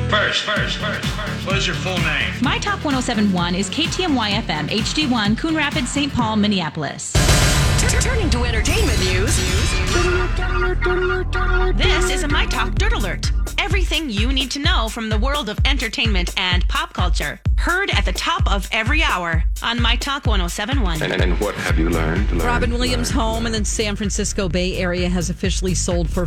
First. What is your full name? My Talk 1071 is KTMY FM, HD1, Coon Rapids, St. Paul, Minneapolis. Turning to entertainment news. This is a My Talk Dirt Alert. Everything you need to know from the world of entertainment and pop culture. Heard at the top of every hour on My Talk 1071. And what have you learned? Robin Williams' home in the San Francisco Bay Area has officially sold for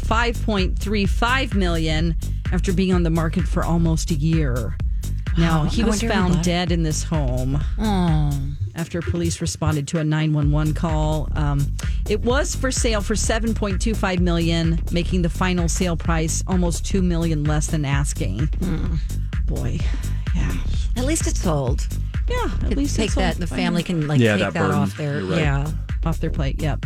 $5.35 million after being on the market for almost a year. Now, he was found dead in this home after police responded to a 911 call. It was for sale for $7.25 million, making the final sale price almost $2 million less than asking. Boy, yeah. At least it's sold. Yeah, at least take it's that. sold. The family can take that burden. off their off their plate. Yep.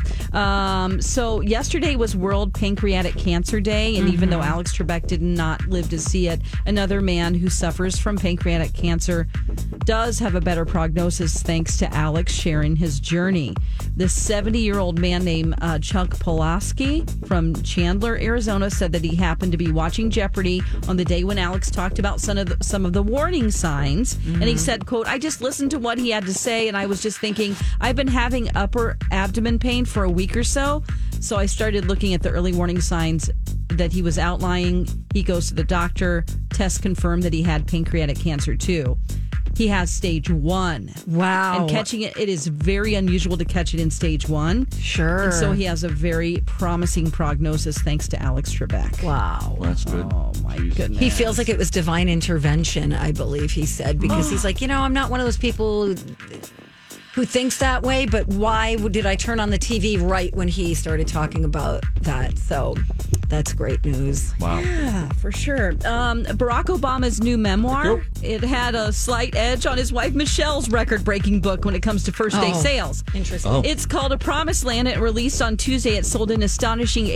So yesterday was World Pancreatic Cancer Day, and even though Alex Trebek did not live to see it, another man who suffers from pancreatic cancer does have a better prognosis thanks to Alex sharing his journey. This 70-year-old man named Chuck Pulaski from Chandler, Arizona, said that he happened to be watching Jeopardy on the day when Alex talked about some of the warning signs, and he said, quote, "I just listened to what he had to say, and I was just thinking, I've been having upper abdomen pain for a week or so I started looking at the early warning signs that he was outlining. He goes to the doctor. Tests confirmed that he had pancreatic cancer too. He has stage 1. Wow. And catching it is very unusual to catch it in stage 1. Sure. And so he has a very promising prognosis thanks to Alex Trebek. Wow. Well, that's good. Oh, my goodness. He feels like it was divine intervention, I believe he said, because he's like, I'm not one of those people who thinks that way, but why did I turn on the TV right when he started talking about that? So that's great news. Wow. Yeah, for sure. Barack Obama's new memoir, it had a slight edge on his wife Michelle's record-breaking book when it comes to first-day sales. Interesting. It's called A Promised Land. It released on Tuesday. It sold an astonishing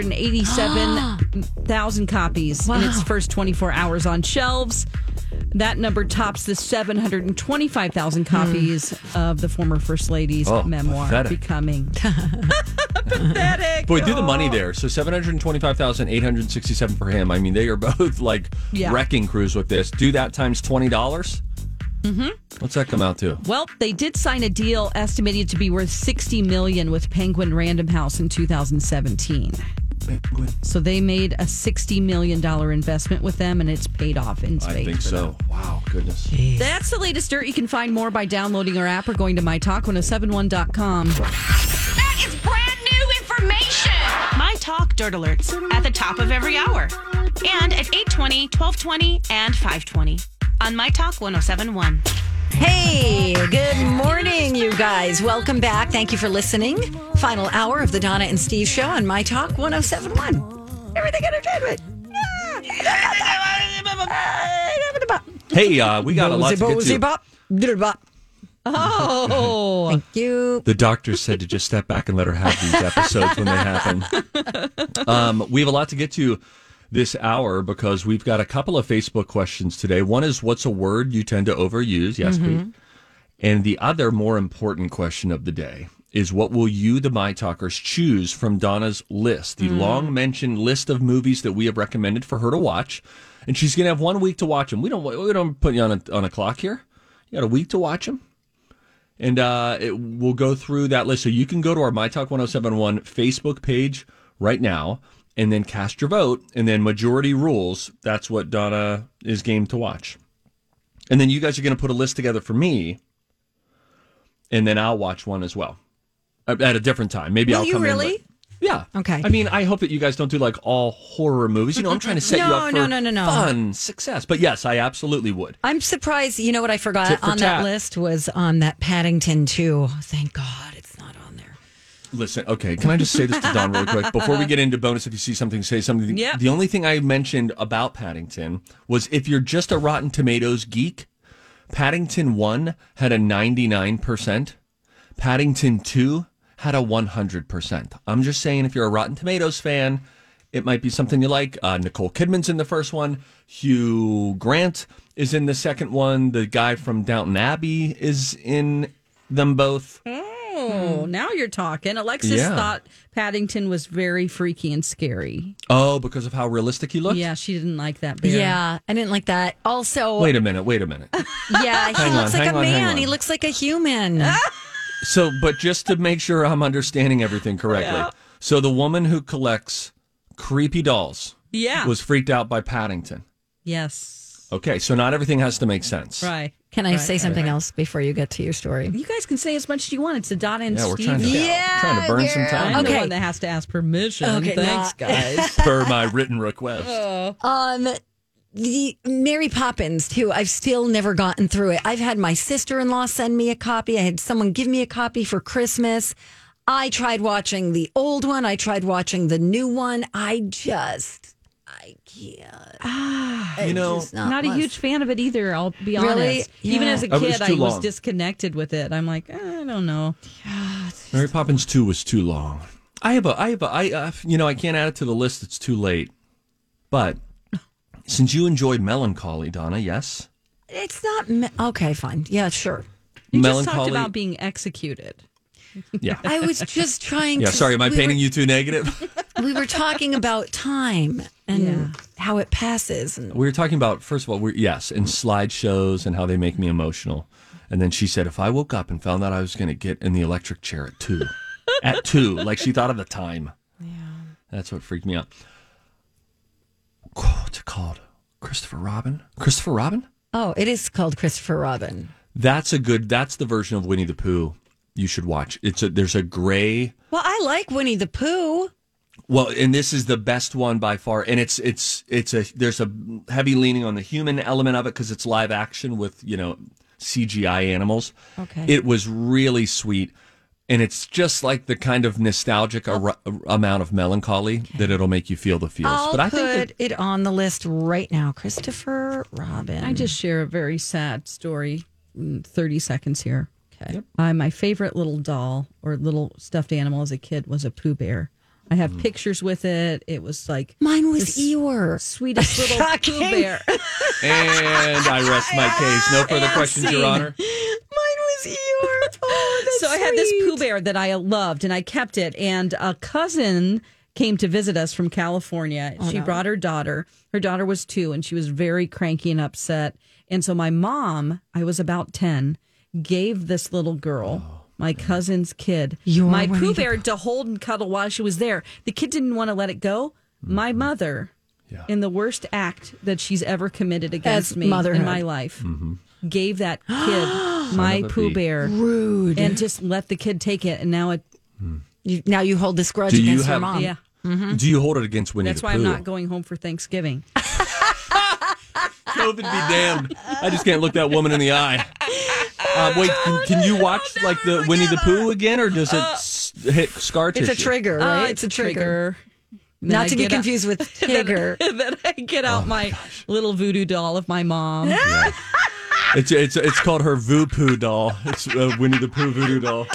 887,000 copies in its first 24 hours on shelves. That number tops the 725,000 copies of the former First Lady's memoir, pathetic. Becoming. Pathetic. Boy, do the money there. So 725,867 for him. I mean, they are both like wrecking crews with this. Do that times $20. Mm-hmm. What's that come out to? Well, they did sign a deal estimated to be worth $60 million with Penguin Random House in 2017. So they made a $60 million investment with them, and it's paid off in spades. I think so. Wow, goodness. Jeez. That's the latest dirt. You can find more by downloading our app or going to mytalk1071.com. That is brand new information. My Talk Dirt Alerts at the top of every hour. And at 8:20, 12:20, and 5:20 on My Talk 1071. Hey, good morning, you guys. Welcome back. Thank you for listening. Final hour of the Donna and Steve show on My Talk 1071. Everything entertainment. Hey, we got a lot to get to. Oh, thank you. The doctor said to just step back and let her have these episodes when they happen. We have a lot to get to this hour because we've got a couple of Facebook questions today. One is, what's a word you tend to overuse? Yes, Pete. And the other more important question of the day is, what will you, the My Talkers, choose from Donna's list, the long-mentioned list of movies that we have recommended for her to watch? And she's going to have 1 week to watch them. We don't put you on a clock here. You got a week to watch them. And we'll go through that list. So you can go to our My Talk 1071 Facebook page right now and then cast your vote. And then majority rules, that's what Donna is game to watch. And then you guys are going to put a list together for me. And then I'll watch one as well at a different time. Maybe Will I'll you come really? in. Yeah. Okay. I mean, I hope that you guys don't do like all horror movies. I'm trying to set you up for fun success. But yes, I absolutely would. I'm surprised. You know what I forgot Tit for on that tat. list was on that Paddington 2. Thank God it's not on there. Listen, okay, can I just say this to Don really quick? Before we get into bonus, if you see something, say something. Yep. The only thing I mentioned about Paddington was, if you're just a Rotten Tomatoes geek, Paddington 1 had a 99%. Paddington 2 had a 100%. I'm just saying, if you're a Rotten Tomatoes fan, it might be something you like. Nicole Kidman's in the first one. Hugh Grant is in the second one. The guy from Downton Abbey is in them both. Oh, now you're talking. Alexis thought Paddington was very freaky and scary. Oh, because of how realistic he looked? Yeah, she didn't like that bear. Yeah, I didn't like that. Also, Wait a minute. yeah, he looks like a man. He looks like a human. So, but just to make sure I'm understanding everything correctly. Yeah. So the woman who collects creepy dolls was freaked out by Paddington. Yes. Okay, so not everything has to make sense. Right. Can I say something else before you get to your story? You guys can say as much as you want. It's a Donna and Yeah, we're Steve trying to, show. trying to burn some time I'm the Okay. one that has to ask permission. Okay, Thanks, guys. for my written request. The Mary Poppins, too. I've still never gotten through it. I've had my sister-in-law send me a copy. I had someone give me a copy for Christmas. I tried watching the old one. I tried watching the new one. I can't. You know, Not a huge fan of it either, I'll be Really? honest. Even Yeah. as a Oh, it was kid, I too was long. disconnected with it. I'm like, I don't know. Mary Poppins 2 was too long. I can't add it to the list. It's too late. But since you enjoy Melancholy, Donna, yes? It's not. Okay, fine. Yeah, sure. You just Melancholy. talked about being executed. Yeah. I was just trying Yeah, to. sorry, am I painting you too negative? We were talking about time and how it passes. And We were talking about, first of all, and slideshows and how they make me emotional. And then she said, if I woke up and found out I was going to get in the electric chair at 2, like she thought of the time. Yeah. That's what freaked me out. What's it called? Christopher Robin? Christopher Robin? oh, it is called Christopher Robin. That's the version of Winnie the Pooh you should watch. There's a gray. Well, I like Winnie the Pooh. Well, and this is the best one by far, and there's a heavy leaning on the human element of it because it's live action with CGI animals. Okay. It was really sweet, and it's just like the kind of nostalgic amount of melancholy that it'll make you feel the feels. I'll But I put think it on the list right now. Christopher Robin. I just share a very sad story in 30 seconds here. Okay. My favorite little doll or little stuffed animal as a kid was a Pooh Bear. I have pictures with it. It was like Mine was this Eeyore. sweetest little Shocking. Pooh Bear. and I rest my case. No further questions, Your Honor. Mine was Eeyore. Oh, that's So I had this sweet. Pooh Bear that I loved, and I kept it. And a cousin came to visit us from California. She brought her daughter. Her daughter was 2, and she was very cranky and upset. And so my mom, I was about 10, gave this little girl, my cousin's kid, my Pooh Bear to hold and cuddle while she was there. The kid didn't want to let it go. My mother, in the worst act that she's ever committed against As me motherhood. in my life, gave that kid my Pooh Bear. Rude. And just let the kid take it. And now it, Now you hold this grudge Do you against your have- mom. yeah. Do you hold it against Winnie That's the why Pooh? I'm not going home for Thanksgiving. COVID be damned. I just can't look that woman in the eye. Wait, can you watch like the Winnie the Pooh again, or does it hit scar tissue? It's a trigger, right? It's a trigger. Then Not I to be get out- confused with Tigger. Then I get out my little voodoo doll of my mom. Yeah. It's called her Voodoo doll. It's Winnie the Pooh voodoo doll.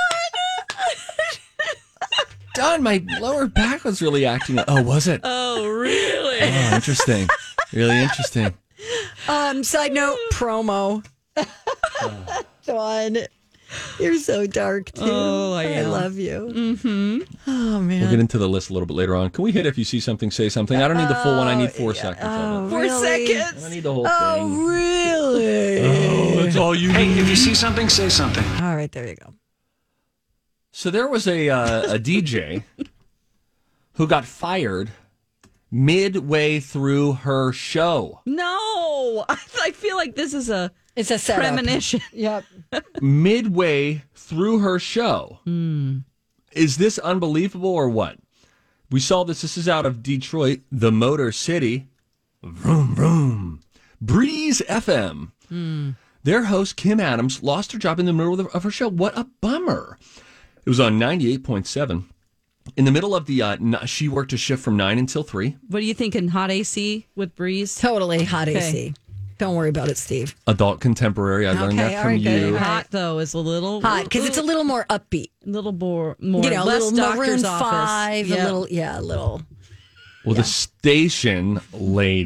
Don, my lower back was really acting up. Oh, was it? Oh, really? Oh, interesting. Really interesting. Side note, promo. Dawn, you're so dark too. Oh, I I am. love you. Mm-hmm. Oh man. We'll get into the list a little bit later on. Can we hit if you see something, say something? I don't need the full one. I need 4 seconds of it. 4 seconds. I need the whole Oh thing. really? Oh, that's all you Hey, need. if you see something, say something. All right, there you go. So there was a DJ who got fired midway through her show. No. I feel like this is a It's a setup. premonition. Yep. Midway through her show. Is this unbelievable or what? We saw this. This is out of Detroit, the Motor City. Vroom, vroom. Breeze FM. Their host, Kim Adams, lost her job in the middle of her show. What a bummer. It was on 98.7. In the middle of the, she worked a shift from 9 until 3. What are you thinking? Hot AC with Breeze? Totally hot Okay. AC. Don't worry about it, Steve. Adult contemporary. I learned Okay, that all from right, good. you. All right. Hot, though, is a little... Hot because it's a little more upbeat. little more You know, a less little doctor's Maroon office. 5, Yep. a little. Well, the station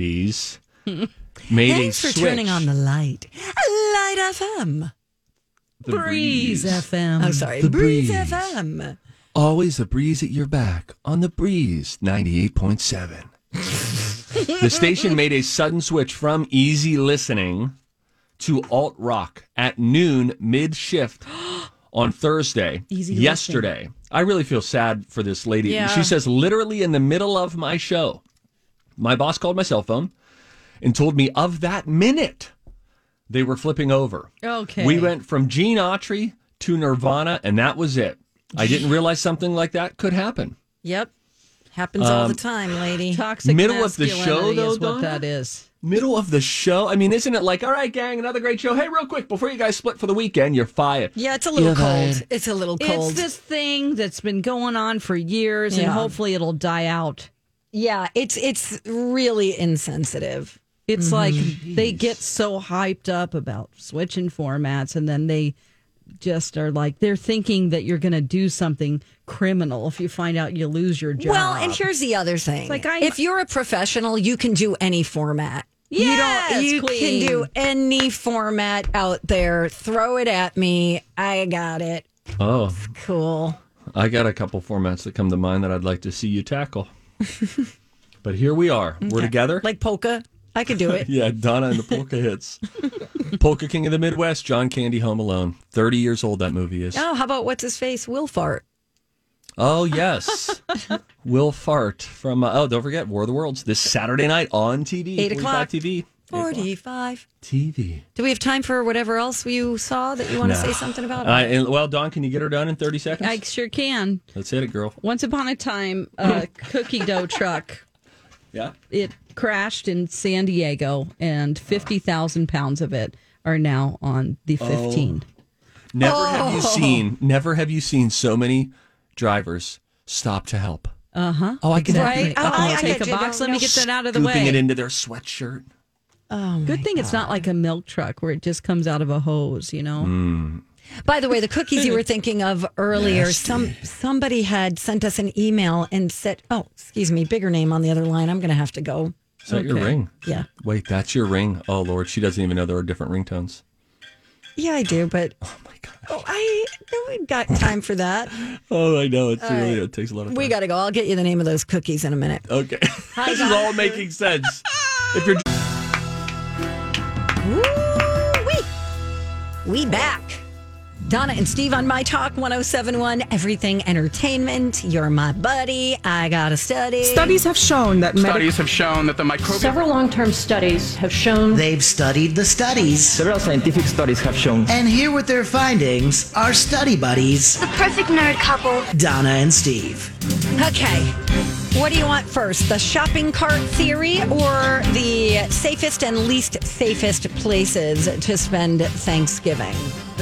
ladies made Thanks a for switch. turning on the light. Light FM. The Breeze FM. Oh, sorry. The Breeze Breeze. FM. Always a breeze at your back on the Breeze 98.7. The station made a sudden switch from easy listening to alt rock at noon mid shift on Thursday. Yesterday. I really feel sad for this lady. Yeah. She says, literally in the middle of my show, my boss called my cell phone and told me of that minute they were flipping over. Okay. We went from Gene Autry to Nirvana, and that was it. I didn't realize something like that could happen. Yep. Happens all the time, lady. Toxic Middle of the show, masculinity though, is what Donna? that is. Middle of the show? I mean, isn't it like, all right, gang, another great show. Hey, real quick, before you guys split for the weekend, you're fired. Yeah, it's a little You're cold. fired. It's a little cold. It's this thing that's been going on for years, and Yeah. hopefully it'll die out. Yeah, it's really insensitive. It's like they get so hyped up about switching formats, and then they just are like, they're thinking that you're going to do something criminal if you find out you lose your job. Well, and here's the other thing. like if you're a professional, you can do any format. Yes, you queen. can do any format out there. Throw it at me. I got it. Oh, Cool. I got a couple formats that come to mind that I'd like to see you tackle. But here we are. We're together. Like polka. I could do it. Yeah, Donna and the Polka Hits. Polka King of the Midwest, John Candy, Home Alone. 30 years old that movie is. Oh, how about what's his face? Will Fart. Oh, yes. Will Fart from, don't forget, War of the Worlds, this Saturday night on TV. 8 o'clock. 45 TV. 45. TV. Do we have time for whatever else you saw that you want to say something about? Well, Dawn, can you get her done in 30 seconds? I sure can. Let's hit it, girl. Once upon a time, a cookie dough truck, Yeah. it crashed in San Diego, and 50,000 pounds of it are now on the 15. Never have you seen so many drivers stop to help. Uh-huh. Oh, I can Right? Oh, I take get a you. box. No, Let me no. get that out of the scooping way. it into their sweatshirt. Good thing it's not like a milk truck where it just comes out of a hose, you know? By the way, the cookies you were thinking of earlier, somebody had sent us an email and said, oh, excuse me, bigger name on the other line. I'm going to have to go. Is that your ring? Yeah. Wait, that's your ring? Oh, Lord. She doesn't even know there are different ringtones. Yeah, I do, but Oh, my God. I we got time for that. Oh, I know. It's really, it takes a lot of time. We got to go. I'll get you the name of those cookies in a minute. Okay. This is all making sense. If you're We back. Donna and Steve on My Talk 1071, Everything Entertainment. You're my buddy. I got to study. Studies have shown that The microbial. Several long-term studies have shown They've studied the studies. Several scientific studies have shown. And here with their findings are study buddies, The perfect nerd couple. Donna and Steve. Okay. What do you want first? The shopping cart theory or the safest and least safest places to spend Thanksgiving?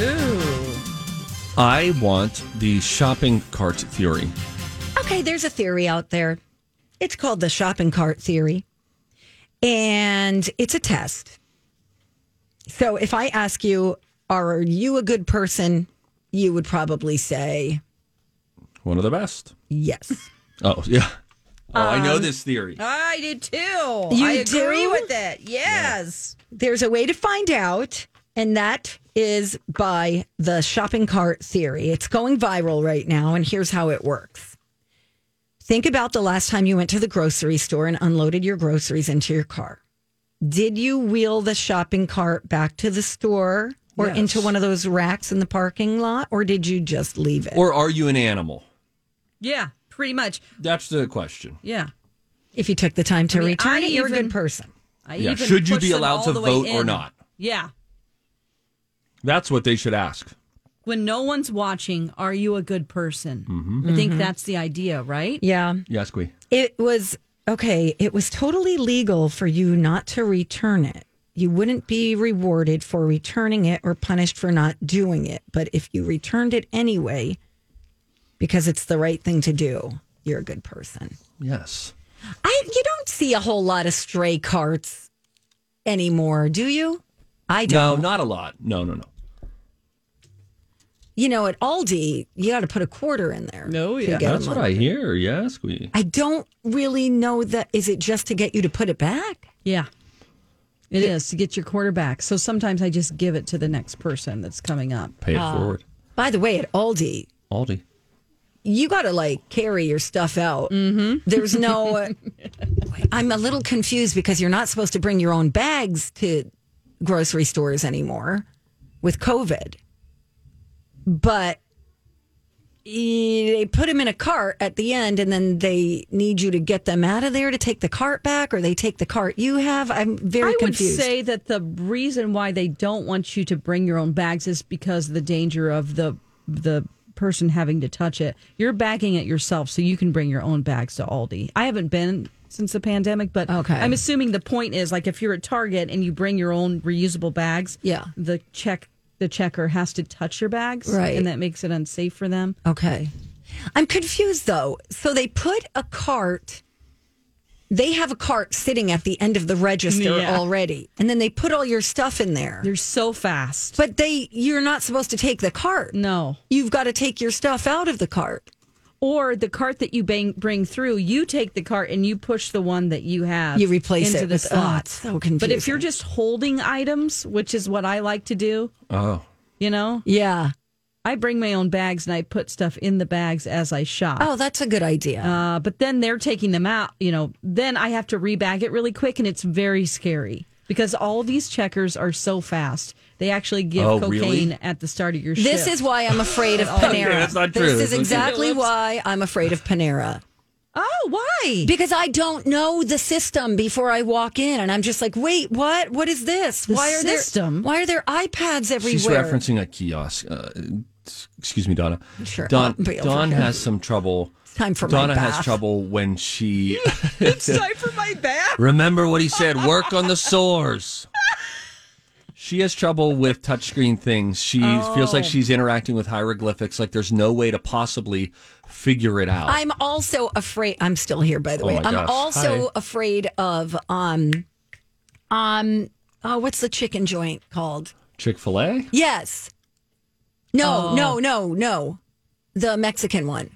I want the shopping cart theory. Okay, there's a theory out there. It's called the shopping cart theory. And it's a test. So if I ask you, are you a good person? You would probably say One of the best. yes. Oh, yeah. Oh, I know this theory. I do too. You I agree do? with it. Yes. There's a way to find out, and that is by the shopping cart theory. It's going viral right now, and here's how it works. Think about the last time you went to the grocery store and unloaded your groceries into your car. Did you wheel the shopping cart back to the store or Yes. into one of those racks in the parking lot, or did you just leave it? Or are you an animal? Yeah, pretty much. That's the question. Yeah. If you took the time to I mean, return I it, you're a even- good person. I Yeah, even should you push be them allowed all to the way vote or in. not? Yeah. That's what they should ask. When no one's watching, are you a good person? Mm-hmm. I think that's the idea, right? Yeah. Yes, Quee. It was okay. It was totally legal for you not to return it. You wouldn't be rewarded for returning it or punished for not doing it. But if you returned it anyway, because it's the right thing to do, you're a good person. Yes. You don't see a whole lot of stray carts anymore, do you? I No, don't. not a lot. No. You know, at Aldi, you got to put a quarter in there. No, to yeah. get That's them what I unloaded. hear. Yes, Quee. I don't really know that. Is it just to get you to put it back? Yeah. It is to get your quarterback. So sometimes I just give it to the next person that's coming up. Pay it forward. By the way, at Aldi, you got to carry your stuff out. Mm-hmm. There's no. I'm a little confused because you're not supposed to bring your own bags to grocery stores anymore with COVID. But they put them in a cart at the end, and then they need you to get them out of there to take the cart back, or they take the cart you have. I'm very confused. I would say that the reason why they don't want you to bring your own bags is because of the danger of the person having to touch it. You're bagging it yourself, so you can bring your own bags to Aldi. I haven't been since the pandemic, but I'm assuming the point is if you're at Target and you bring your own reusable bags, the checker has to touch your bags, right? And that makes it unsafe for them. Okay. I'm confused, though. So they put a cart, they have a cart sitting at the end of the register already, and then they put all your stuff in there. They're so fast. But you're not supposed to take the cart. No. You've got to take your stuff out of the cart. Or the cart that you bring through, you take the cart and you push the one that you have. You replace into it the with, slots. So confusing. But if you're just holding items, which is what I like to do, yeah, I bring my own bags and I put stuff in the bags as I shop. Oh, that's a good idea. But then they're taking them out. Then I have to rebag it really quick, and it's very scary because all these checkers are so fast. They actually give cocaine at the start of your shift. This is why I'm afraid of Panera. Okay, that's not true. This is exactly why I'm afraid of Panera. Oh, why? Because I don't know the system before I walk in, and I'm just like, wait, what? What is this? Why are there iPads everywhere? She's referencing a kiosk. Excuse me, Donna. Sure. Dawn has some trouble. It's time for Donna my bath. has trouble when she. It's time for my bath. Remember what he said. Work on the sores. She has trouble with touchscreen things. She feels like she's interacting with hieroglyphics. Like there's no way to possibly figure it out. I'm also afraid. I'm still here, by the way. I'm also afraid of what's the chicken joint called? Chick-fil-A? Yes. No. The Mexican one.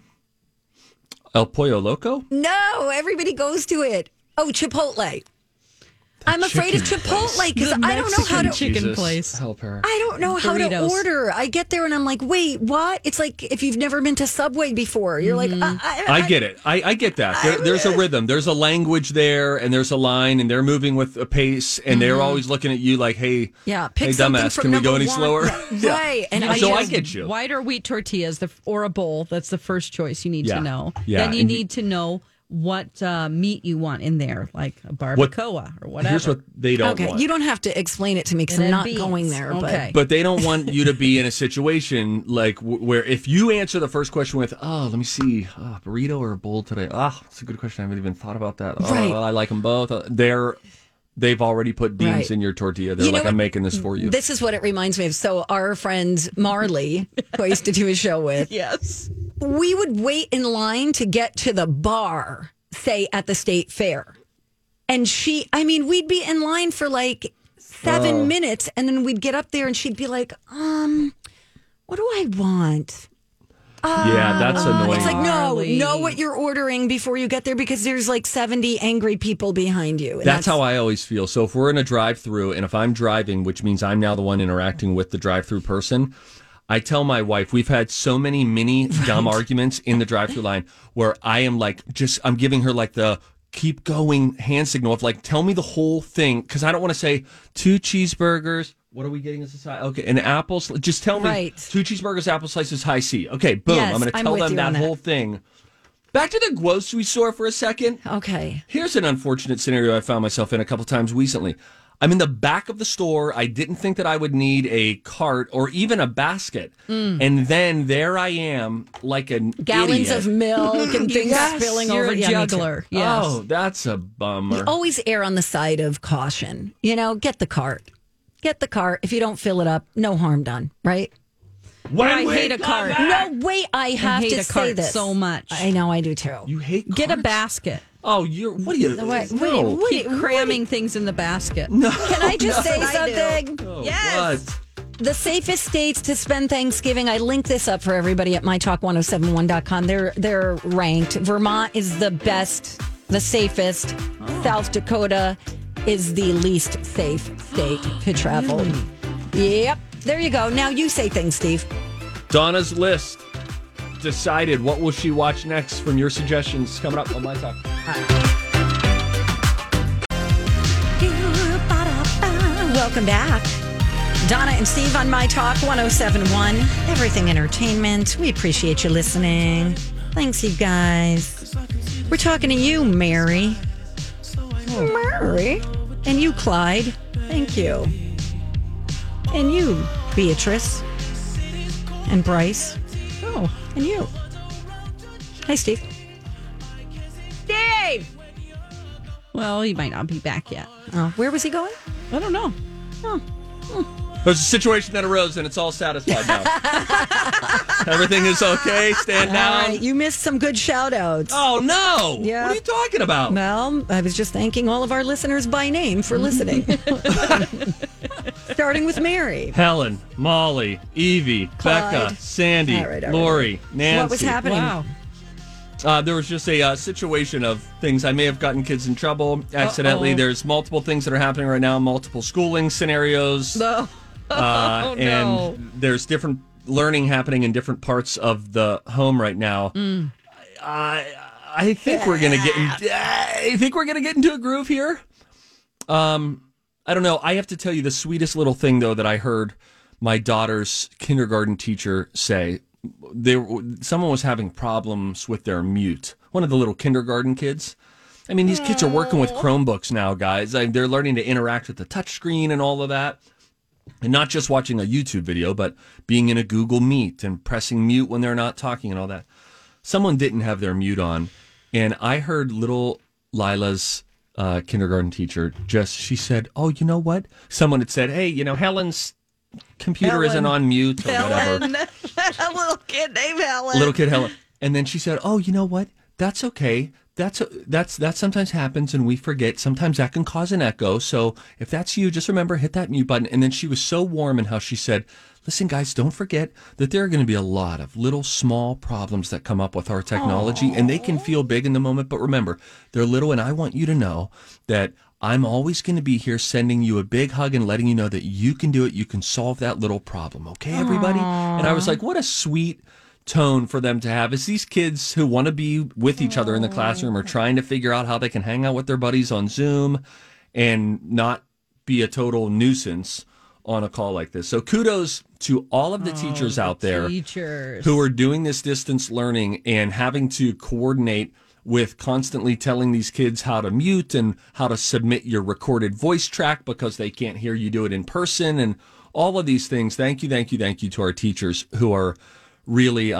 El Pollo Loco? No, everybody goes to it. Oh, Chipotle. I'm afraid of Chipotle because I don't know how to chicken place. Help her. I don't know how to order. I get there and I'm like, wait, what? It's like if you've never been to Subway before. You're like, I get it. I get that. There's a rhythm. There's a language there, and there's a line, and they're moving with a pace, and they're always looking at you like, hey, pick dumbass, can we go any slower? Right. And I get you. White or wheat tortillas or a bowl. That's the first choice you need to know. Yeah. Then you need to know what meat you want in there, like a barbacoa or whatever. Here's what they don't want. You don't have to explain it to me because I'm not going there. Okay. But they don't want you to be in a situation like where if you answer the first question with, let me see, burrito or a bowl today? That's a good question. I haven't even thought about that. Right. I like them both. They've already put beans in your tortilla. They're like, I'm making this for you. This is what it reminds me of. So our friend Marley, who I used to do a show with. Yes. We would wait in line to get to the bar, say at the state fair. And we'd be in line for like 7 minutes, and then we'd get up there and she'd be like, what do I want? Yeah, that's annoying. It's like, know what you're ordering before you get there because there's like 70 angry people behind you. And that's how I always feel. So if we're in a drive-through, and if I'm driving, which means I'm now the one interacting with the drive-through person, I tell my wife, we've had so many mini dumb arguments in the drive-thru line where I am like, I'm giving her like the keep going hand signal of like, tell me the whole thing. Because I don't want to say 2 cheeseburgers. What are we getting as a side? Okay, an apple. Just tell me 2 cheeseburgers, apple slices, high C. Okay, boom. Yes, I'm going to tell them that whole thing. Back to the grocery store for a second. Okay. Here's an unfortunate scenario I found myself in a couple times recently. I'm in the back of the store. I didn't think that I would need a cart or even a basket. And then there I am, like a gallons idiot. of milk and things spilling over. You're a juggler. Yes. Oh, that's a bummer. You always err on the side of caution. Get the cart. Get the cart. If you don't fill it up, no harm done, right? I hate a cart. No, wait, I have hate to a say cart this. so much. I know, I do too. You hate carts? Get a basket. Oh, what are you? Wait, Keep cramming things in the basket. No. Can I just say something? Oh, Yes. what? The safest states to spend Thanksgiving, I linked this up for everybody at mytalk1071.com. They're ranked. Vermont is the best, the safest. South Dakota, is the least safe state to travel. Yep. There you go. Now you say things, Steve. Donna's list decided. What will she watch next from your suggestions coming up on My Talk? Welcome back. Donna and Steve on My Talk 107.1. Everything Entertainment. We appreciate you listening. Thanks, you guys. We're talking to you, Mary. Mary. And you, Clyde. Thank you. And you, Beatrice. And Bryce. Oh, and you. Hi, Steve. Steve! Well, he might not be back yet. Oh, where was he going? I don't know. There's a situation that arose, and it's all satisfied now. Everything is okay. Stand down. All right, you missed some good shout-outs. Oh, no. Yeah. What are you talking about? Well, I was just thanking all of our listeners by name for listening. Starting with Mary. Helen, Molly, Evie, Clyde. Becca, Sandy, All right. Lori, Nancy. So what was happening? Wow. There was just a situation of things. I may have gotten kids in trouble accidentally. Uh-oh. There's multiple things that are happening right now, multiple schooling scenarios. No. Oh, no. And there's different learning happening in different parts of the home right now. I think we're gonna get into a groove here. I don't know. I have to tell you the sweetest little thing though that I heard my daughter's kindergarten teacher say. Someone was having problems with their mute. One of the little kindergarten kids. I mean, these kids are working with Chromebooks now, guys. They're learning to interact with the touchscreen and all of that. And not just watching a YouTube video, but being in a Google Meet and pressing mute when they're not talking and all that. Someone didn't have their mute on. And I heard little Lila's kindergarten teacher she said, oh, you know what? Someone had said, hey, Helen's computer isn't on mute or whatever. A little kid named Helen. Little kid Helen. And then she said, oh, you know what? That's okay. That sometimes happens and we forget. Sometimes that can cause an echo. So if that's you, just remember, hit that mute button. And then she was so warm in how she said, listen, guys, don't forget that there are going to be a lot of little small problems that come up with our technology. And they can feel big in the moment. But remember, they're little. And I want you to know that I'm always going to be here sending you a big hug and letting you know that you can do it. You can solve that little problem. Okay, everybody? And I was like, what a sweet tone for them to have. Is these kids who want to be with each other in the classroom are trying to figure out how they can hang out with their buddies on Zoom and not be a total nuisance on a call like this. So kudos to all of the teachers out there who are doing this distance learning and having to coordinate with constantly telling these kids how to mute and how to submit your recorded voice track because they can't hear you do it in person and all of these things. Thank you to our teachers who are really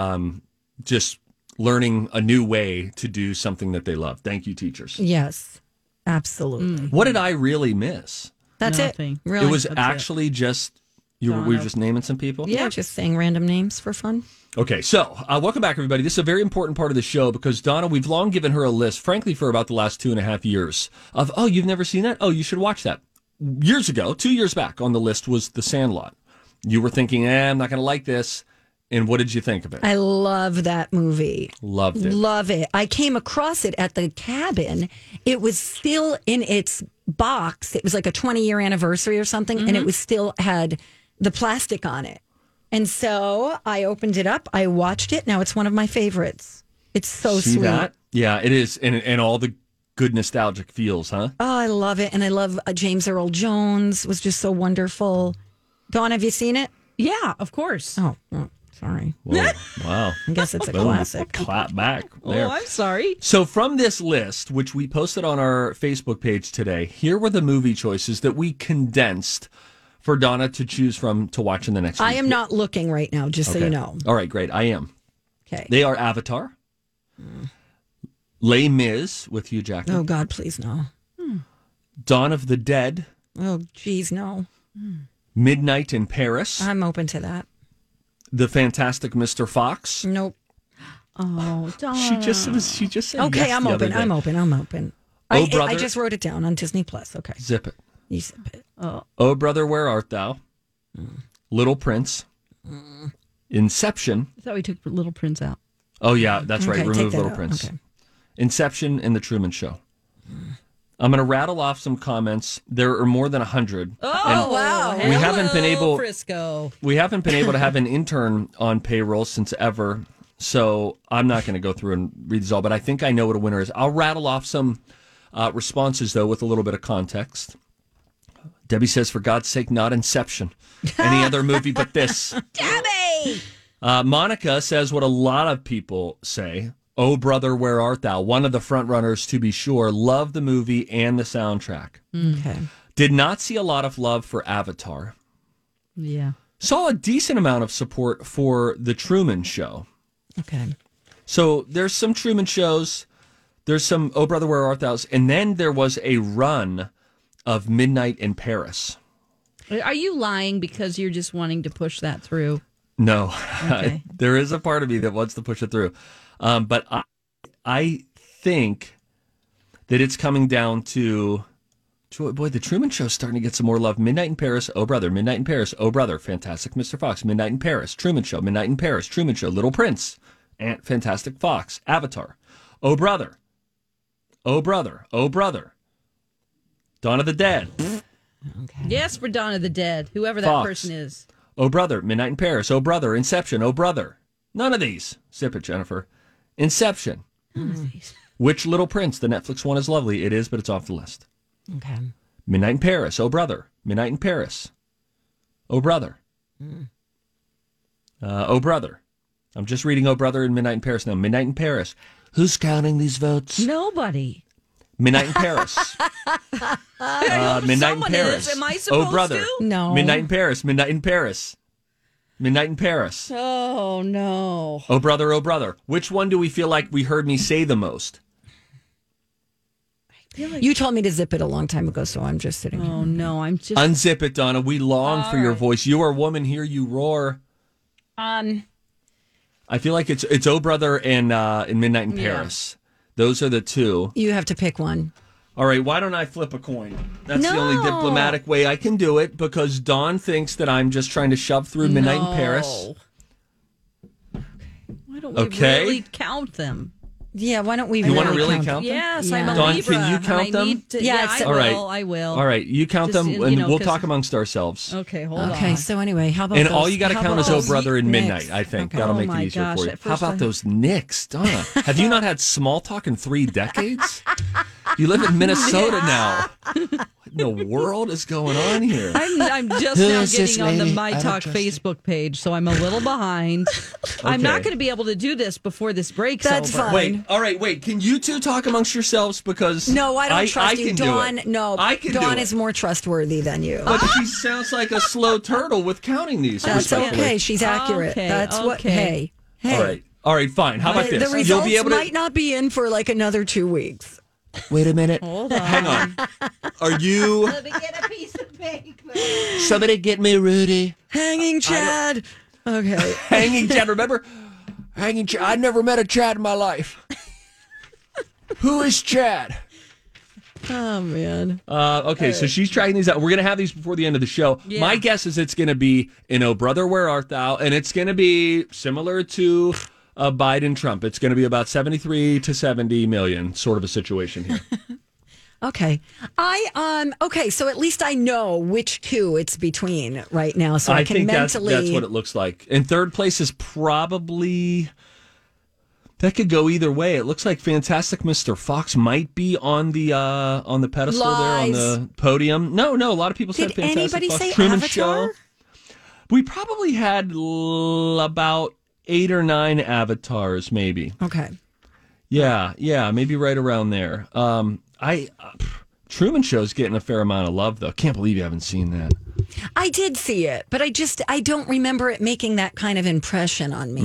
just learning a new way to do something that they love. Thank you, teachers. Yes, absolutely. What did I really miss? That's Nothing. it. Really? It was actually just, we were just naming some people? Yeah, just saying random names for fun. Okay, so welcome back, everybody. This is a very important part of the show because Donna, we've long given her a list, frankly, for about the last 2.5 years of, oh, you've never seen that? Oh, you should watch that. Years ago, 2 years back on the list was The Sandlot. You were thinking, I'm not going to like this. And what did you think of it? I love that movie. Loved it. Love it. I came across it at the cabin. It was still in its box. It was like a 20-year anniversary or something, and it was still had the plastic on it. And so I opened it up. I watched it. Now it's one of my favorites. It's so See sweet. that? Yeah, it is. And all the good nostalgic feels, huh? Oh, I love it. And I love James Earl Jones was just so wonderful. Dawn, have you seen it? Yeah, of course. Oh, sorry. Whoa, wow. I guess it's a Boom. classic. Clap back there. Oh, I'm sorry. So from this list, which we posted on our Facebook page today, here were the movie choices that we condensed for Donna to choose from to watch in the next week. I am not looking right now, just so you know. All right, great. I am. Okay. They are Avatar, Les Mis with Hugh Jackman, Oh, God, please, no. Dawn of the Dead, Oh, geez, no. Midnight in Paris, I'm open to that. The Fantastic Mr. Fox. Nope. Oh, Dawn. She just said Okay, yes I'm the other open. day. I'm open. Oh, I brother. just wrote it down on Disney Plus. Okay. Zip it. You zip it. Oh, Brother, Where Art Thou? Little Prince. Inception. I thought we took Little Prince out. Oh, yeah, that's right. Okay, take Remove that Little out. Prince. Okay. Inception and The Truman Show. I'm going to rattle off some comments. There are more than 100. Oh, wow. We haven't been able Frisco. We haven't been able to have an intern on payroll since ever. So I'm not going to go through and read these all, but I think I know what a winner is. I'll rattle off some responses, though, with a little bit of context. Debbie says, for God's sake, not Inception. Any other movie but this. Debbie! Monica says what a lot of people say. Oh, Brother, Where Art Thou? One of the front runners, to be sure. Love the movie and the soundtrack. Okay. Did not see a lot of love for Avatar. Yeah. Saw a decent amount of support for The Truman Show. Okay. So there's some Truman shows. There's some Oh, Brother, Where Art Thou? And then there was a run of Midnight in Paris. Are you lying because you're just wanting to push that through? No. Okay. There is a part of me that wants to push it through. But I think that it's coming down to, boy, The Truman Show's starting to get some more love. Midnight in Paris, Oh Brother, Midnight in Paris, Oh Brother, Fantastic Mr. Fox, Midnight in Paris, Truman Show, Midnight in Paris, Truman Show, Little Prince, and Fantastic Fox, Avatar, Oh Brother, Oh Brother, Oh Brother, Dawn of the Dead. Okay. Yes, for Dawn of the Dead, whoever that Fox. person is. Oh Brother, Midnight in Paris, Oh Brother, Inception, Oh Brother. None of these. Sip it, Jennifer. Inception. Which Little Prince? The Netflix one is lovely. It is, but it's off the list. Okay. Midnight in Paris, Oh Brother. Midnight in Paris. Oh Brother. Oh Brother. I'm just reading Oh Brother and Midnight in Paris now. Midnight in Paris. Who's counting these votes? Nobody. Midnight in Paris. Midnight in Someone Paris. is. Am I supposed Oh Brother. to? No. Midnight in Paris. Midnight in Paris. Midnight in Paris. Oh, no. Oh Brother, Oh Brother. Which one do we feel like we heard me say the most? You told me to zip it a long time ago, so I'm just sitting here. Oh, no. I'm just. Unzip it, Donna. We long for your voice. You are a woman. Hear you roar. I feel like it's Oh Brother and Midnight in Paris. Those are the two. You have to pick one. All right, why don't I flip a coin? That's the No. only diplomatic way I can do it because Dawn thinks that I'm just trying to shove through Midnight in Paris. Why don't we Okay. really count them? Yeah, why don't we You want to really really count? count them? Yes, Yeah. I'm a Dawn, Libra. can you and count I them? need to- Yeah, yeah, it's- I All right. will. I will. All right, you count Just, them, you and know, we'll 'cause- talk amongst ourselves. Okay, hold on. Okay, so anyway, how about And those, all you got to how count about is Oh those Brother and Knicks? Midnight, I think. Okay. That'll Oh make my it easier gosh, for you. at How first about I- those Knicks, Donna? Have you not had small talk in 3 decades? You live in Minnesota now. What in the world is going on here? I'm just Who now is this getting on the lady? My I don't Talk trust her. Facebook page, so I'm a little behind. I'm not Okay. going to be able to do this before this break's That's over. fine. Wait, all right, wait. Can you two talk amongst yourselves? Because No, I don't trust you. can do Dawn, it. no. I can Dawn do is it. more trustworthy than you. But she sounds like a slow turtle with counting these. That's respectfully. okay. She's accurate. Okay, That's what. okay. Hey. All right, fine. How about The this? results You'll be able to might not be in for like another 2 weeks. Wait a minute. Hold on. hang on. Are you? Let me get a piece of cake. Somebody get me Rudy. Hanging Chad. Okay. Hanging Chad, remember? Hanging Chad. I never met a Chad in my life. Who is Chad? Oh man. Okay, so she's tracking these out. We're going to have these before the end of the show. Yeah. My guess is it's going to be in Oh Brother, Where Art Thou? And it's going to be similar to Biden Trump. It's going to be about 73 to 70 million, sort of a situation here. Okay. Okay, so at least I know which two it's between right now, so I can think mentally. that's what it looks like. And third place is probably. That could go either way. It looks like Fantastic Mr. Fox might be on the pedestal there on Lies. the podium. No, a lot of people said Did Fantastic anybody Fox. say Truman Avatar? Show. We probably had about 8 or 9 avatars, maybe. Okay. Yeah, maybe right around there. Truman Show's getting a fair amount of love, though. Can't believe you haven't seen that. I did see it, but I don't remember it making that kind of impression on me.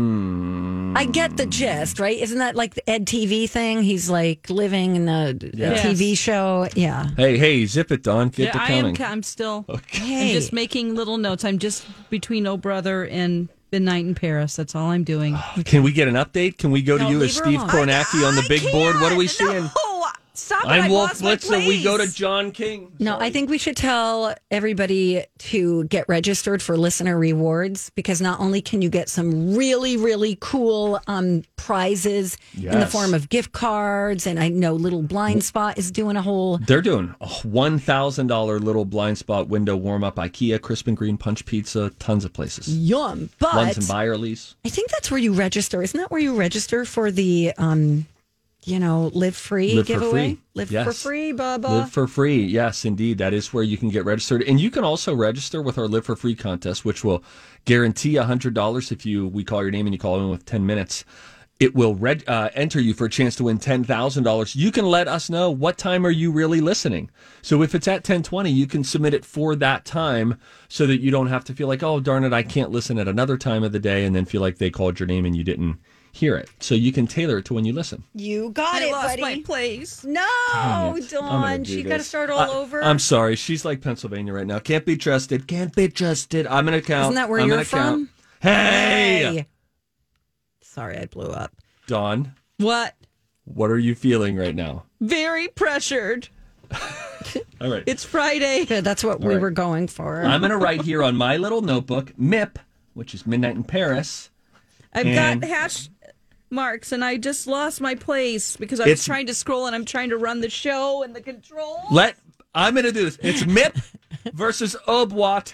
I get the gist, right? Isn't that like the Ed TV thing? He's like living in a TV show. Yeah. Hey, zip it, Don. Get the I counting. am. I'm still. Hey. I'm just making little notes. I'm just between Oh Brother and Midnight in Paris. That's all I'm doing. Can we get an update? Can we go to No, you leave as her Steve alone. Kornacki on the big board? What are we seeing? Stop it. I'm I Wolf lost my Blitzer. We go to place. John King. No, I think we should tell everybody to get registered for listener rewards because not only can you get some really, really cool prizes in the Yes. form of gift cards, and I know Little Blind Spot is doing a whole. They're doing a $1,000 little blind spot window warm up, IKEA, Crisp and Green Punch Pizza, tons of places. Yum. But Ones in Byerly's. I think that's where you register. Isn't that where you register for the, Live Free Live for giveaway? free. Live Yes. for free, Bubba. Live for free. Yes, indeed. That is where you can get registered. And you can also register with our Live for Free contest, which will guarantee $100 if we call your name and you call in with 10 minutes. It will enter you for a chance to win $10,000. You can let us know what time are you really listening. So if it's at 10:20, you can submit it for that time so that you don't have to feel like, oh, darn it, I can't listen at another time of the day and then feel like they called your name and you didn't hear it. So you can tailor it to when you listen. You got I it, lost buddy. my place. No, Dang it. I'm gonna Dawn. do She got to this. start all over. I'm sorry. She's like Pennsylvania right now. Can't be trusted. Can't be trusted. I'm going to count. Isn't that where I'm you're gonna count. from? Hey! Sorry, I blew up. Dawn, What? what are you feeling right now? Very pressured. All right. It's Friday. Good, that's what we right. were going for. I'm going to write here on my little notebook, MIP, which is Midnight in Paris. I've And- got hash marks, and I just lost my place because I was It's- trying to scroll, and I'm trying to run the show and the controls. I'm going to do this. It's MIP versus Obwat.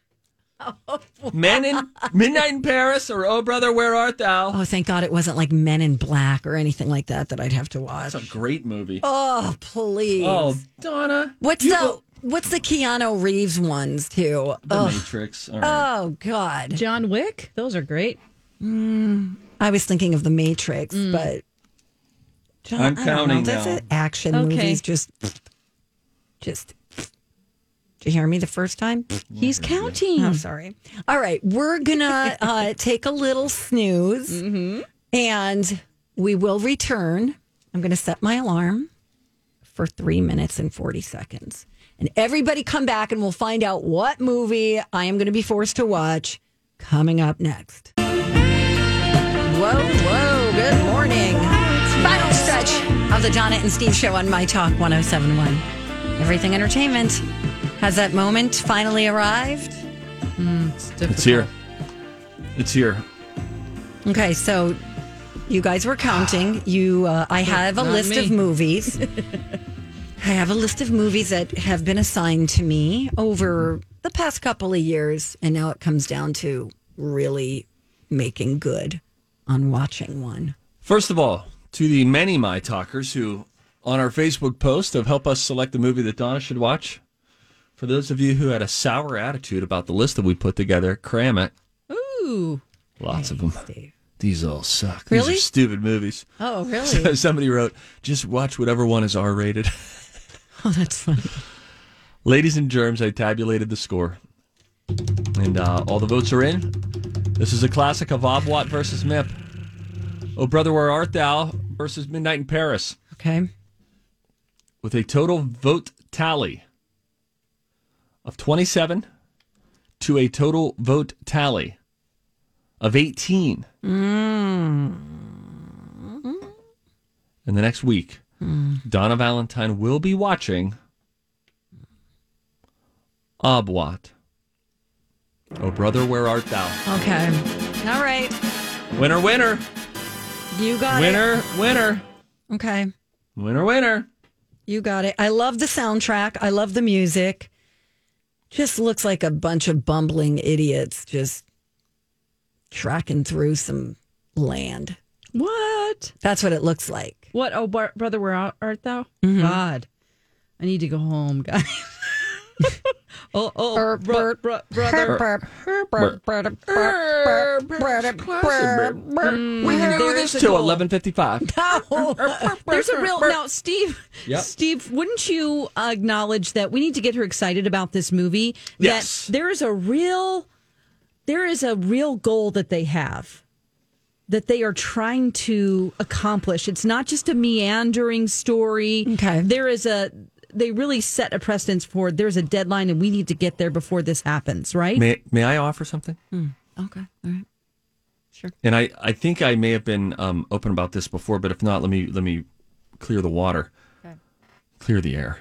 Men in Midnight in Paris or Oh Brother, Where Art Thou? Oh, thank God it wasn't like Men in Black or anything like that I'd have to watch. That's a great movie. Oh, please. Oh, Donna. What's the Keanu Reeves ones too? The Matrix. All right. Oh God. John Wick? Those are great. I was thinking of The Matrix, but I'm I don't know. counting That's now. it. Action Okay. movies just. Did you hear me the first time? He's counting. I'm sorry. All right, we're gonna take a little snooze, and we will return. I'm gonna set my alarm for 3 minutes and 40 seconds, and everybody come back, and we'll find out what movie I am going to be forced to watch coming up next. Whoa, good morning. Final stretch of the Donna and Steve show on My Talk 107.1. Everything Entertainment. Has that moment finally arrived? It's here. It's here. Okay, so you guys were counting. I have a Not list me. of movies. I have a list of movies that have been assigned to me over the past couple of years, and now it comes down to really making good on watching one. First of all, to the many My Talkers who, on our Facebook post, have helped us select the movie that Donna should watch. For those of you who had a sour attitude about the list that we put together, cram it. Ooh. Lots of them. Steve. These all suck. Really? These are stupid movies. Oh, really? Somebody wrote, just watch whatever one is R-rated. Oh, that's funny. Ladies and germs, I tabulated the score. And all the votes are in. This is a classic of Obwat versus MIP. Oh Brother, Where Art Thou versus Midnight in Paris. Okay. With a total vote tally of 27 to a total vote tally of 18. And the next week, Donna Valentine will be watching Obwat. Oh, brother, where art thou? Okay. All right. Winner, winner. You got it. Winner, winner. Okay. Winner, winner. You got it. I love the soundtrack. I love the music. Just looks like a bunch of bumbling idiots just tracking through some land. What? That's what it looks like. What? Oh, brother, where art thou? God, I need to go home, guys. brother. We can do this till 11:55. There's a real now, Steve. Yep. Steve, wouldn't you acknowledge that we need to get her excited about this movie? Yes. That there is a real goal that they have, that they are trying to accomplish. It's not just a meandering story. Okay. They really set a precedence for there's a deadline and we need to get there before this happens, right? May I offer something? Okay. All right. And I think I may have been open about this before, but if not, let me clear the water. Okay. Clear the air.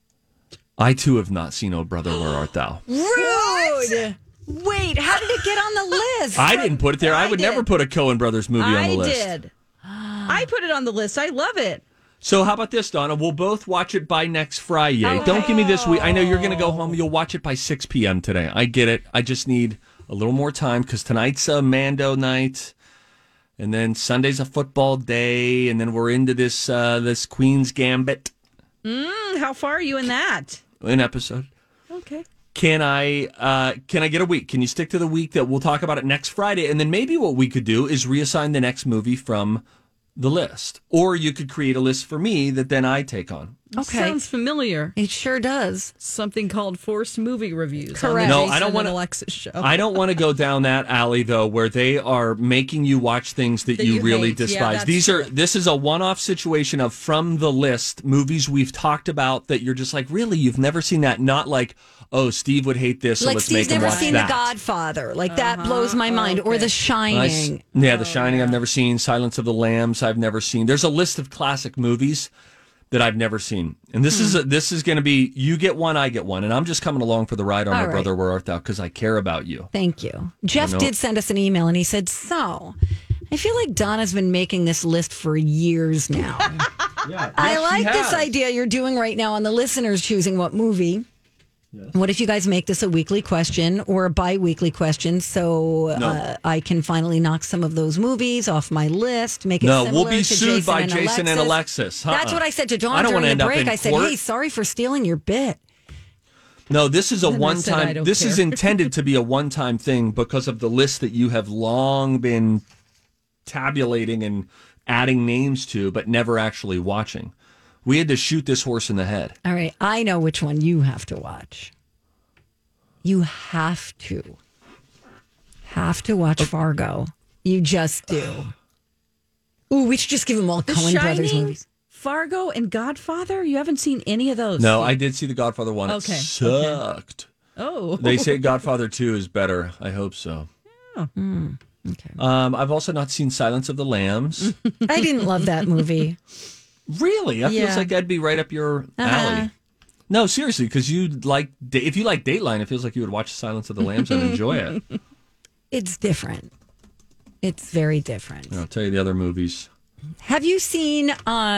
I, too, have not seen Oh Brother, Where Art Thou? Rude! Wait, how did it get on the list? I didn't put it there. I would never put a Coen Brothers movie on the list. I did. I put it on the list. I love it. So how about this, Donna? We'll both watch it by next Friday. Okay. Don't give me this week. I know you're going to go home. You'll watch it by 6 p.m. today. I get it. I just need a little more time because tonight's a Mando night. And then Sunday's a football day. And then we're into this Queen's Gambit. How far are you in that? An episode. Okay. Can I get a week? Can you stick to the week that we'll talk about it next Friday? And then maybe what we could do is reassign the next movie from the list. Or you could create a list for me that then I take on. Okay. Sounds familiar. It sure does. Something called Forced Movie Reviews. Correct. No, Jason I don't want and Alexis show. I don't want to go down that alley though, where they are making you watch things that you really hate. Yeah, despise. that's This is a one-off situation of from the list movies we've talked about that you're just like, really, you've never seen that? Not like, oh, Steve would hate this, so Like let's Steve's make him never watch seen that. The Godfather. Like that blows my mind. Or The Shining. The Shining I've never seen. Silence of the Lambs I've never seen. There's a list of classic movies that I've never seen. And this is going to be, you get one, I get one. And I'm just coming along for the ride on My Brother, Where Art Thou? Because I care about you. Thank you. Jeff did send us an email and he said, so I feel like Donna's been making this list for years now. I like this idea you're doing right now on the listeners choosing what movie. Yes. What if you guys make this a weekly question or a bi-weekly question so I can finally knock some of those movies off my list, make it similar we'll be to sued by Jason and Alexis. That's what I said to Dawn during the break. I said, hey, sorry for stealing your bit. No, this is a one-time. This care. is intended to be a one-time thing because of the list that you have long been tabulating and adding names to, but never actually watching. We had to shoot this horse in the head. All right. I know which one you have to watch. You have to watch Fargo. You just do. Ooh, we should just give them all Coen Brothers movies. Fargo and Godfather? You haven't seen any of those? No, I did see the Godfather 1. Okay. It sucked. Oh. They say Godfather 2 is better. I hope so. Oh. Okay. I've also not seen Silence of the Lambs. I didn't love that movie. Really? That feels like that'd be right up your alley. No, seriously, because if you like Dateline, it feels like you would watch Silence of the Lambs and enjoy it. It's different. It's very different. I'll tell you the other movies. Have you seen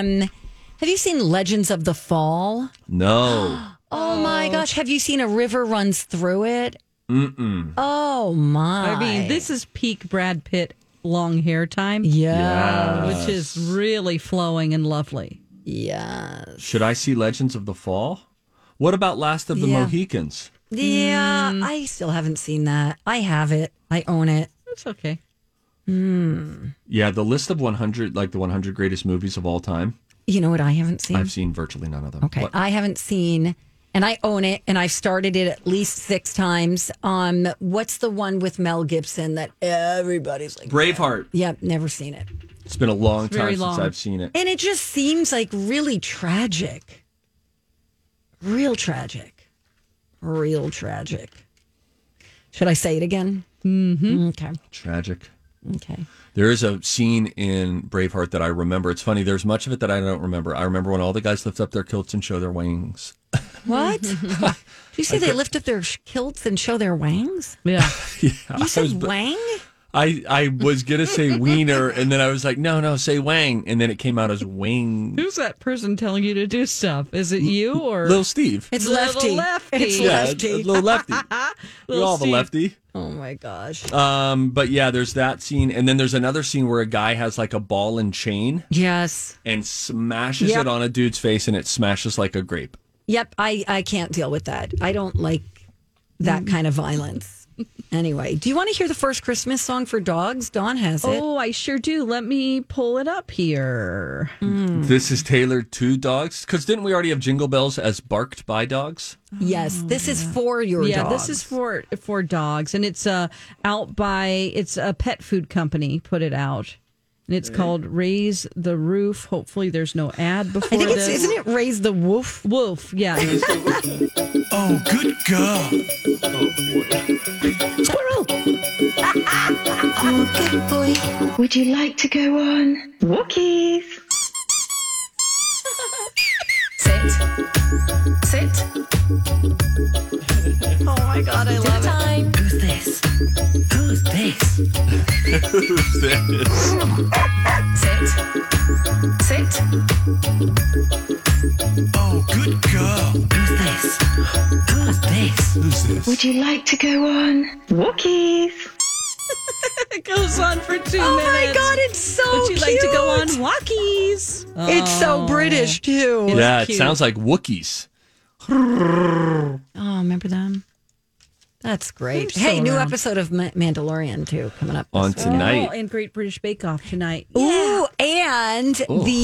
Legends of the Fall? No. Oh my gosh. Have you seen A River Runs Through It? Mm-mm. Oh my. I mean, this is peak Brad Pitt long hair time. Yeah. Which is really flowing and lovely. Yes. Should I see Legends of the Fall? What about Last of the Mohicans? Yeah, I still haven't seen that. I have it. I own it. It's okay. Yeah, the list of 100, like the 100 greatest movies of all time. You know what I haven't seen? I've seen virtually none of them. Okay, What? I haven't seen, and I own it, and I've started it at least 6 times. What's the one with Mel Gibson that everybody's like? Braveheart. Yep, never seen it. It's been a long time very since long. I've seen it. And it just seems like really tragic. Real tragic. Real tragic. Should I say it again? Mm-hmm. Okay. Tragic. Okay. There is a scene in Braveheart that I remember. It's funny. There's much of it that I don't remember. I remember when all the guys lift up their kilts and show their wings. What? Did you say they lift up their kilts and show their wangs? Yeah. You said wang? I was going to say wiener, and then I was like, no, say wang. And then it came out as wing. Who's that person telling you to do stuff? Is it you or Little Steve. It's Little lefty. Lefty. It's Yeah, lefty. little lefty. We're all the Steve. lefty. Oh my gosh. But yeah, there's that scene. And then there's another scene where a guy has like a ball and chain Yes. and smashes it on a dude's face, and it smashes like a grape. Yep. I can't deal with that. I don't like that kind of violence. Anyway, do you want to hear the first Christmas song for dogs? Dawn has it. Oh, I sure do. Let me pull it up here. This is tailored to dogs? Because didn't we already have Jingle Bells as barked by dogs? Yes, this is for your Yeah, dogs. this is for dogs, and it's out by it's a pet food company put it out, and it's called Raise the Roof. Hopefully, there's no ad before I think it's, this. isn't it Raise the Woof? Wolf? Yeah. Oh, good girl. Squirrel. Oh, good boy. Would you like to go on walkies? Say Sit. Oh my God, I love it. Who's this? Who's this? Who's this? Sit. Oh, good girl. Who's this? Who's this? Who's this? Would you like to go on walkies? It goes on for 2 minutes. Oh my God, it's so Would you cute. like to go on walkies? It's so British too. Yeah, it cute. sounds like Wookiees. Oh, remember them? That's great. They're Hey, still new around. episode of Mandalorian too coming up this On week. tonight. Oh, and Great British Bake Off tonight. Ooh, and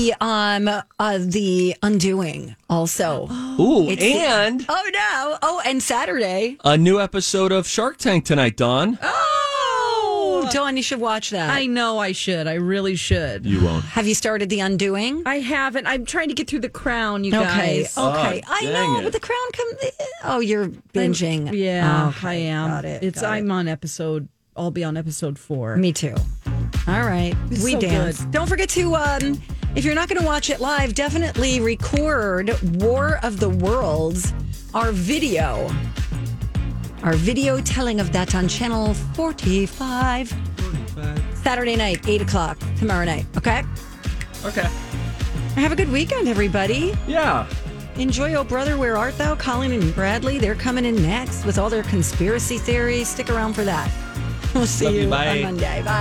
the Undoing also. Ooh, It's the- and Oh no! Oh, and Saturday. a new episode of Shark Tank tonight, Dawn. Oh, Dawn, you should watch that. I know I should. I really should. You won't. Have you started the Undoing? I haven't. I'm trying to get through The Crown, you Okay, guys. okay. Oh, I dang know, it. but the Crown comes. Oh, you're binging. Yeah, Okay, I am. Got it. got I'm it. on episode. I'll be on episode 4. Me too. All right, It's we so dance. good. Don't forget to, if you're not going to watch it live, definitely record War of the Worlds, our video telling of that on channel 45. Saturday night, 8 o'clock tomorrow night. Okay. Okay. Have a good weekend, everybody. Yeah. Enjoy Oh Brother, Where Art Thou? Colin and Bradley, they're coming in next with all their conspiracy theories. Stick around for that. We'll see Love you, you bye. on Monday. Bye.